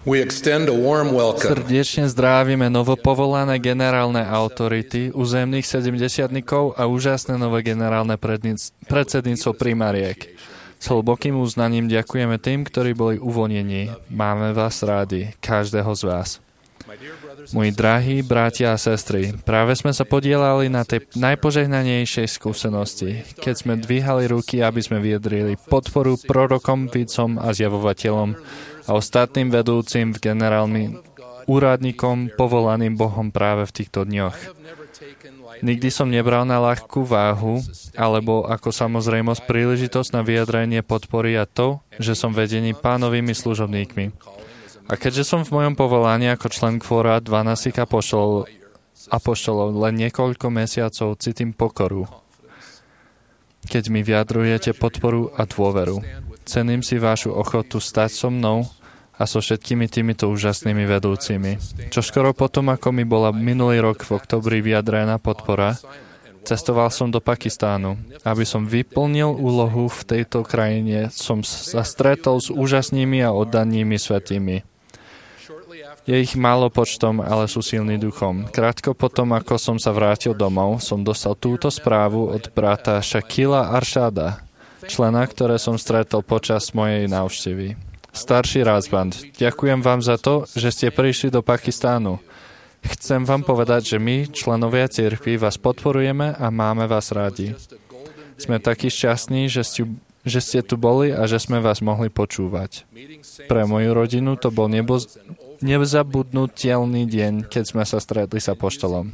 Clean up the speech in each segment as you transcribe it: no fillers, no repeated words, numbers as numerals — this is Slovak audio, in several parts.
We extend a warm welcome Srdečne zdravíme novopovolané generálne autority, územných 70-tníkov a úžasné nové generálne predsedníctvo primariek. S hlbokým uznaním ďakujeme tým, ktorí boli uvoľnení. Máme vás rádi, každého z vás. Moji drahí bratia a sestry, práve sme sa podielali na tej najpožehnanejšej skúsenosti, keď sme dvíhali ruky, aby sme vyjadrili podporu prorokom, vidcom a zjavovateľom a ostatným vedúcim v generálnym úradníkom povolaným Bohom práve v týchto dňoch. Nikdy som nebral na ľahkú váhu, alebo ako samozrejmosť príležitosť na vyjadrenie podpory a to, že som vedený Pánovými služobníkmi. A keďže som v mojom povolaní ako člen kvóra 12 apoštolov len niekoľko mesiacov, cítim pokoru, keď mi vyjadrujete podporu a dôveru. Cením si vašu ochotu stať so mnou a so všetkými týmito úžasnými vedúcimi. Čo skoro potom, ako mi bola minulý rok v oktobri vyjadrená podpora, cestoval som do Pakistánu. Aby som vyplnil úlohu v tejto krajine, som sa stretol s úžasnými a oddanými svätými. Je ich málo počtom, ale sú silní duchom. Krátko potom, ako som sa vrátil domov, som dostal túto správu od brata Shakila Arshada, člena, ktoré som stretol počas mojej návštevy. Starší Razband, ďakujem vám za to, že ste prišli do Pakistánu. Chcem vám povedať, že my, členovia cirkvi, vás podporujeme a máme vás rádi. Sme takí šťastní, že ste tu boli a že sme vás mohli počúvať. Pre moju rodinu to bol nezabudnutelný deň, keď sme sa stretli s apoštolom.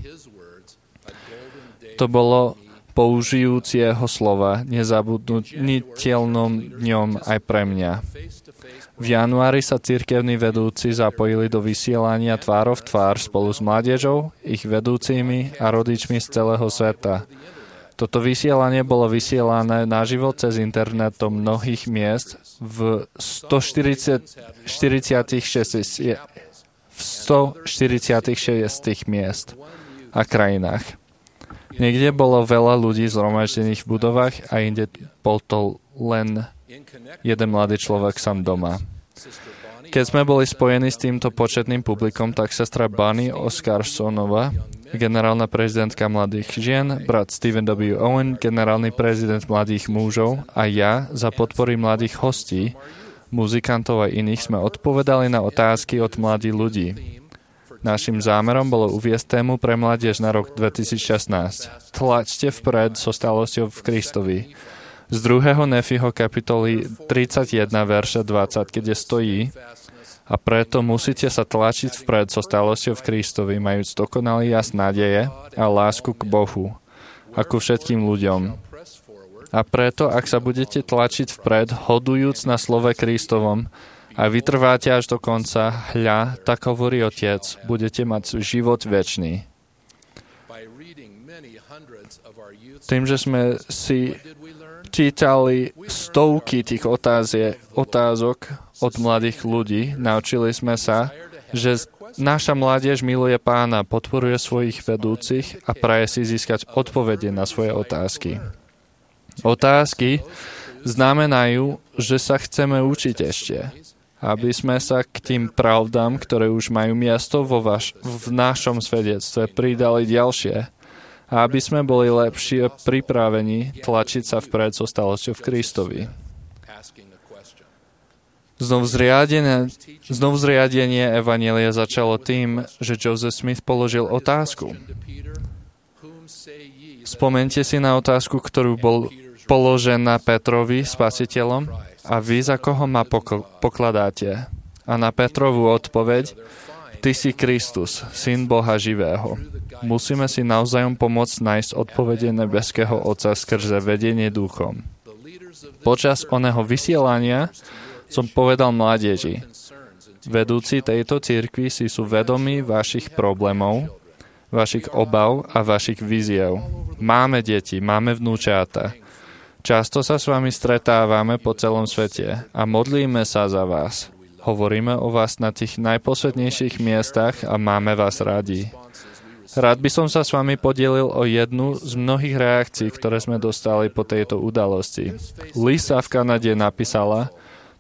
To bolo použijúc jeho slova nezabudnutelným dňom aj pre mňa. V januári sa cirkevní vedúci zapojili do vysielania tvárov v tvár spolu s mládežou, ich vedúcimi a rodičmi z celého sveta. Toto vysielanie bolo vysielané naživo cez internet do mnohých miest v 146 miest a krajinách. Niekde bolo veľa ľudí zhromaždených v budovách a inde bol to len jeden mladý človek sám doma. Keď sme boli spojení s týmto početným publikom, tak sestra Bunny Oscarsonová, generálna prezidentka mladých žien, brat Stephen W. Owen, generálny prezident mladých mužov a ja za podpory mladých hostí, muzikantov a iných sme odpovedali na otázky od mladých ľudí. Naším zámerom bolo uviesť tému pre mládež na rok 2016. Tlačte vpred so stálosťou v Kristovi. Z 2. Nefiho kapitoly 31, verša 20, kde stojí: a preto musíte sa tlačiť vpred so stálosťou v Kristovi, majúc dokonalý jas nádeje a lásku k Bohu a ku všetkým ľuďom. A preto, ak sa budete tlačiť vpred, hodujúc na slove Kristovom a vytrváte až do konca, hľa, tak hovorí Otec, budete mať život večný. Tým, že sme si čítali stovky tých otázok od mladých ľudí, naučili sme sa, že naša mládež miluje Pána, podporuje svojich vedúcich a praje si získať odpovede na svoje otázky. Otázky znamenajú, že sa chceme učiť ešte, aby sme sa k tým pravdám, ktoré už majú miesto v našom svedectve, pridali ďalšie, a aby sme boli lepšie pripravení tlačiť sa vpred so stálosťou v Kristovi. Znovuzriadenie evanjelia začalo tým, že Joseph Smith položil otázku. Spomente si na otázku, ktorú bol položená Petrovi, spasiteľom, a vy za koho ma pokladáte? A na Petrovú odpoveď: Ty si Kristus, Syn Boha živého. Musíme si navzájom pomôcť nájsť odpovede nebeského Otca skrze vedenie duchom. Počas oného vysielania som povedal mládeži: vedúci tejto cirkvi si sú vedomí vašich problémov, vašich obav a vašich víziev. Máme deti, máme vnúčáta. Často sa s vami stretávame po celom svete a modlíme sa za vás. Hovoríme o vás na tých najposvetnejších miestach a máme vás radi. Rád by som sa s vami podielil o jednu z mnohých reakcií, ktoré sme dostali po tejto udalosti. Lisa v Kanade napísala: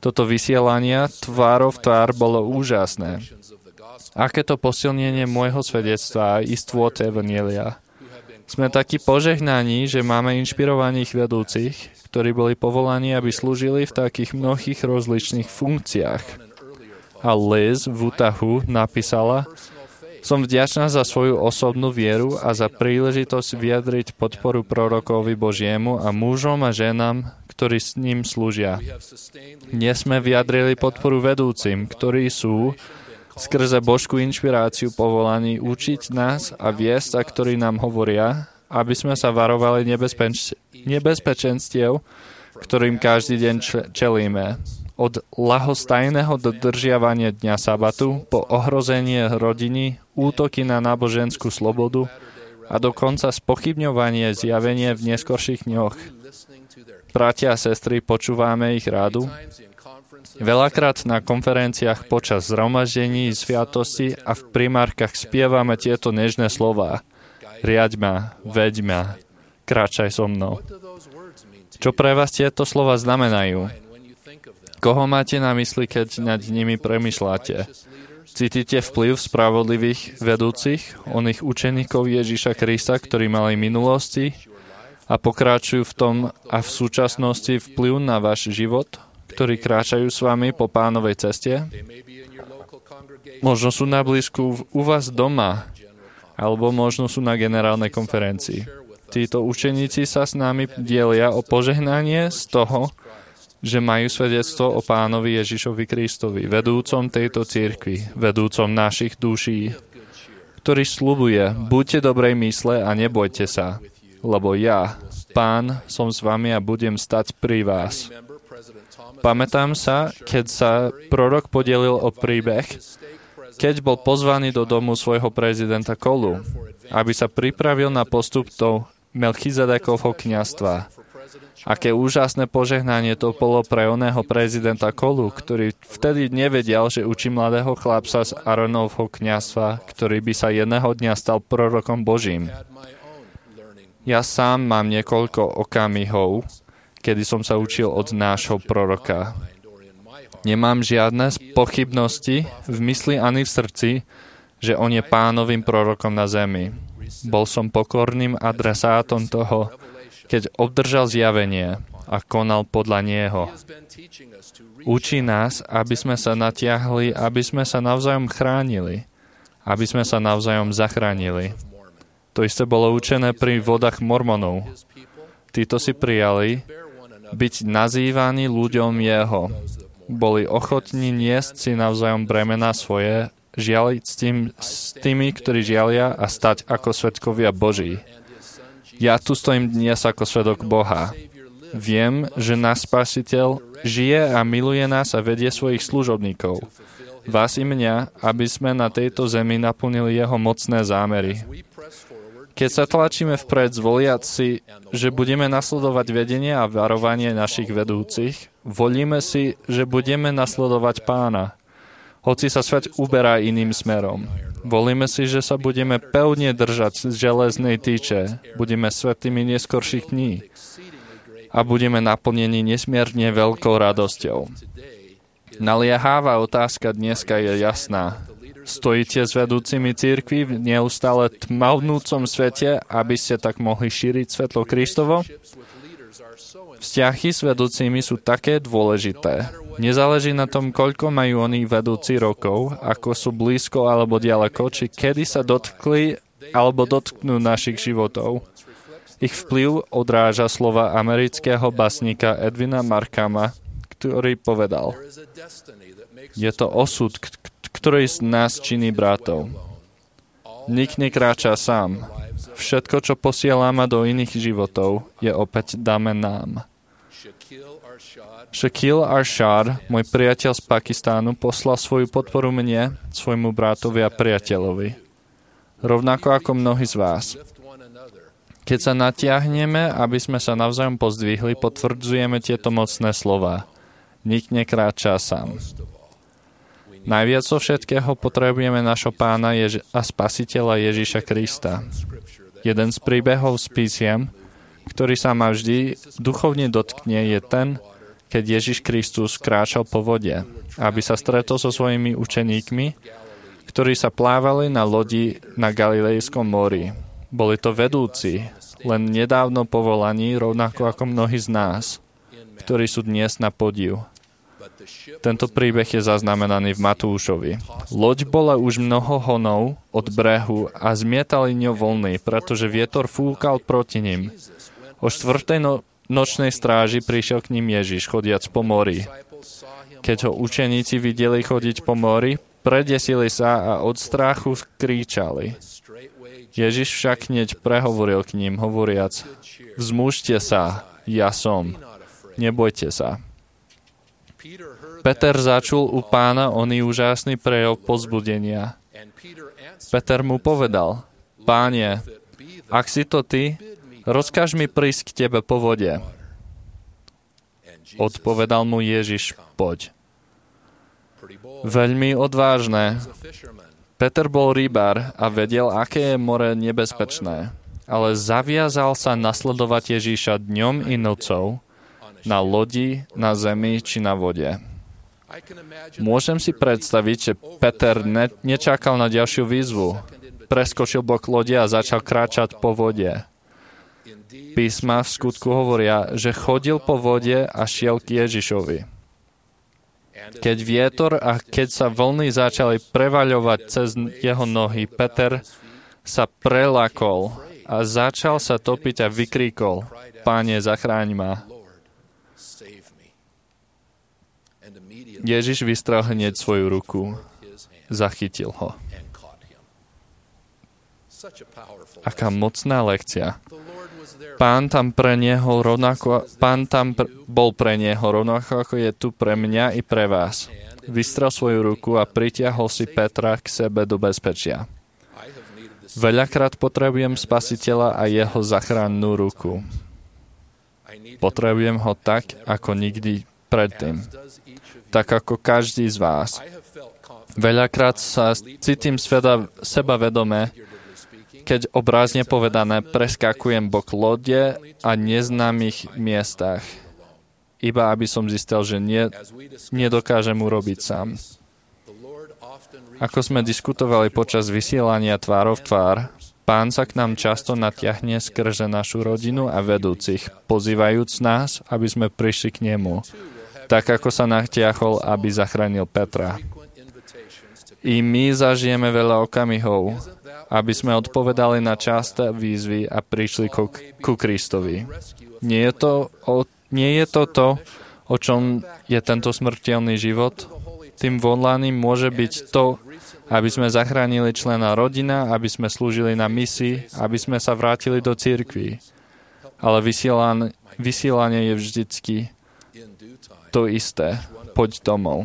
Toto vysielanie tvárov tvár bolo úžasné. Aké to posilnenie môjho svedectva a istôt evanjelia. Sme takí požehnaní, že máme inšpirovaných vedúcich, ktorí boli povolaní, aby slúžili v takých mnohých rozličných funkciách. A Liz v Utahu napísala: Som vďačná za svoju osobnú vieru a za príležitosť vyjadriť podporu prorokovi Božiemu a mužom a ženám, ktorí s ním slúžia. Dnes sme vyjadrili podporu vedúcim, ktorí sú skrze Božskú inšpiráciu povolaní učiť nás a viesť, a ktorí nám hovoria, aby sme sa varovali nebezpečenstiev, ktorým každý deň čelíme. Od ľahostajného dodržiavania dňa sabatu po ohrozenie rodiny, útoky na náboženskú slobodu a dokonca spochybňovanie zjavenia v neskorších dňoch. Bratia a sestry, počúvame ich rádu. Veľakrát na konferenciách počas zhromaždení, sviatosti a v primárkach spievame tieto nežné slová. Riaď ma, veď ma, kráčaj so mnou. Čo pre vás tieto slova znamenajú? Koho máte na mysli, keď nad nimi premýšľate? Cítite vplyv spravodlivých vedúcich, oných učeníkov Ježiša Krista, ktorí mali minulosti a pokračujú v tom a v súčasnosti vplyv na váš život, ktorí kráčajú s vami po Pánovej ceste? Možno sú na blízku u vás doma, alebo možno sú na generálnej konferencii. Títo učeníci sa s nami delia o požehnanie z toho, že majú svedectvo o Pánovi Ježišovi Kristovi, vedúcom tejto cirkvi, vedúcom našich duší, ktorý sľubuje: buďte dobrej mysle a nebojte sa, lebo ja, Pán, som s vami a budem stať pri vás. Pamätám sa, keď sa prorok podelil o príbeh, keď bol pozvaný do domu svojho prezidenta Kolu, aby sa pripravil na postup do Melchizedekovho kňazstva. Aké úžasné požehnanie to bolo pre oného prezidenta Kolu, ktorý vtedy nevedel, že učí mladého chlapca z Aronovho kňazstva, ktorý by sa jedného dňa stal prorokom Božím. Ja sám mám niekoľko okamihov, kedy som sa učil od nášho proroka. Nemám žiadne pochybnosti v mysli ani v srdci, že on je Pánovým prorokom na zemi. Bol som pokorným adresátom toho, keď obdržal zjavenie a konal podľa neho. Učí nás, aby sme sa natiahli, aby sme sa navzájom chránili, aby sme sa navzájom zachránili. To isté bolo učené pri vodách Mormonov. Títo si prijali byť nazývaní ľuďom jeho. Boli ochotní niesť si navzájom bremená svoje, žialiť s tými, ktorí žialia a stať ako svedkovia Boží. Ja tu stojím dnes ako svedok Boha. Viem, že náš Spasiteľ žije a miluje nás a vedie svojich služobníkov. Vás i mňa, aby sme na tejto zemi naplnili jeho mocné zámery. Keď sa tlačíme vpred, zvoliať si, že budeme nasledovať vedenie a varovanie našich vedúcich, volíme si, že budeme nasledovať Pána, hoci sa svet uberá iným smerom. Volíme si, že sa budeme pevne držať z železnej tyče, budeme svätými neskorších dní a budeme naplnení nesmierne veľkou radosťou. Naliehavá otázka dneska je jasná. Stojíte s vedúcimi cirkvi v neustále tmavnúcom svete, aby ste tak mohli šíriť svetlo Kristovo? Vzťahy s vedúcimi sú také dôležité. Nezáleží na tom, koľko majú oni vedúci rokov, ako sú blízko alebo ďaleko, či kedy sa dotkli alebo dotknú našich životov. Ich vplyv odráža slova amerického básnika Edwina Markhama, ktorý povedal: je to osud, ktorý z nás činí bratov. Nik nekráča sám. Všetko, čo posielame do iných životov, je opäť dáme nám. Shakil Arshad, môj priateľ z Pakistánu, poslal svoju podporu mne, svojmu bratovi a priateľovi. Rovnako ako mnohí z vás. Keď sa natiahneme, aby sme sa navzájom pozdvihli, potvrdzujeme tieto mocné slová. Nik nekráča sám. Najviac zo všetkého potrebujeme našho Pána a Spasiteľa Ježiša Krista. Jeden z príbehov z písiem, ktorý sa ma vždy duchovne dotkne, je ten, keď Ježiš Kristus kráčal po vode, aby sa stretol so svojimi učeníkmi, ktorí sa plávali na lodi na Galilejskom mori. Boli to vedúci, len nedávno povolaní, rovnako ako mnohí z nás, ktorí sú dnes na podiv. Tento príbeh je zaznamenaný v Matúšovi. Loď bola už mnoho honov od brehu a zmietali ňou vlny, pretože vietor fúkal proti nim. O 4. nočnej stráži prišiel k ním Ježiš, chodiac po mori. Keď ho učeníci videli chodiť po mori, predesili sa a od strachu skríčali. Ježiš však hneď prehovoril k ním, hovoriac: Vzmužte sa, ja som, nebojte sa. Peter začul u Pána oný úžasný prejav povzbudenia. Peter mu povedal: Páne, ak si to ty, rozkáž mi prísť k tebe po vode. Odpovedal mu Ježiš: Poď. Veľmi odvážne. Peter bol rybár a vedel, aké je more nebezpečné, ale zaviazal sa nasledovať Ježiša dňom i nocou, na lodi, na zemi či na vode. Môžem si predstaviť, že Peter nečakal na ďalšiu výzvu. Preskočil bok lode a začal kráčať po vode. Písma v skutku hovoria, že chodil po vode a šiel k Ježišovi. Keď vietor a keď sa vlny začali prevaľovať cez jeho nohy, Peter sa prelakol a začal sa topiť a vykríkol: Páne, zachráň ma. Ježiš vystrel hneď svoju ruku, zachytil ho. Aká mocná lekcia. Pán tam bol pre neho rovnako ako je tu pre mňa i pre vás. Vystrel svoju ruku a pritiahol si Petra k sebe do bezpečia. Veľakrát potrebujem Spasiteľa a jeho zachrannú ruku. Potrebujem ho tak, ako nikdy predtým. Tak ako každý z vás. Veľakrát sa cítim sebavedome, keď obrazne povedané preskakujem bok lode a neznámych miestach, iba aby som zistil, že nedokážem urobiť sám. Ako sme diskutovali počas vysielania tvárov v tvár, Pán sa k nám často natiahne skrze našu rodinu a vedúcich, pozývajúc nás, aby sme prišli k nemu, tak ako sa natiahol, aby zachránil Petra. I my zažijeme veľa okamihov, aby sme odpovedali na časté výzvy a prišli ku Kristovi. Nie je to to, o čom je tento smrteľný život? Tým volaním môže byť to, aby sme zachránili člena rodina, aby sme slúžili na misii, aby sme sa vrátili do cirkvi. Ale vysielanie je vždycky to isté. Poď domov.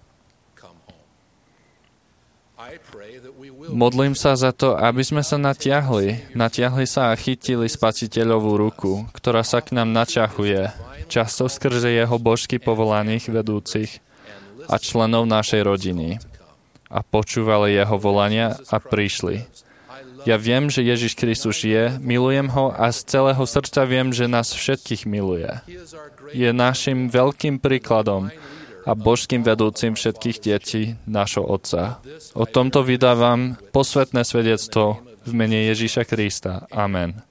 Modlím sa za to, aby sme sa natiahli sa a chytili Spasiteľovú ruku, ktorá sa k nám naťahuje, často skrze jeho božsky povolaných vedúcich a členov našej rodiny. A počúvali jeho volania a prišli. Ja viem, že Ježiš Kristus je, milujem ho a z celého srdca viem, že nás všetkých miluje. Je našim veľkým príkladom a božským vedúcim všetkých detí nášho Otca. O tomto vydávam posvätné svedectvo v mene Ježiša Krista. Amen.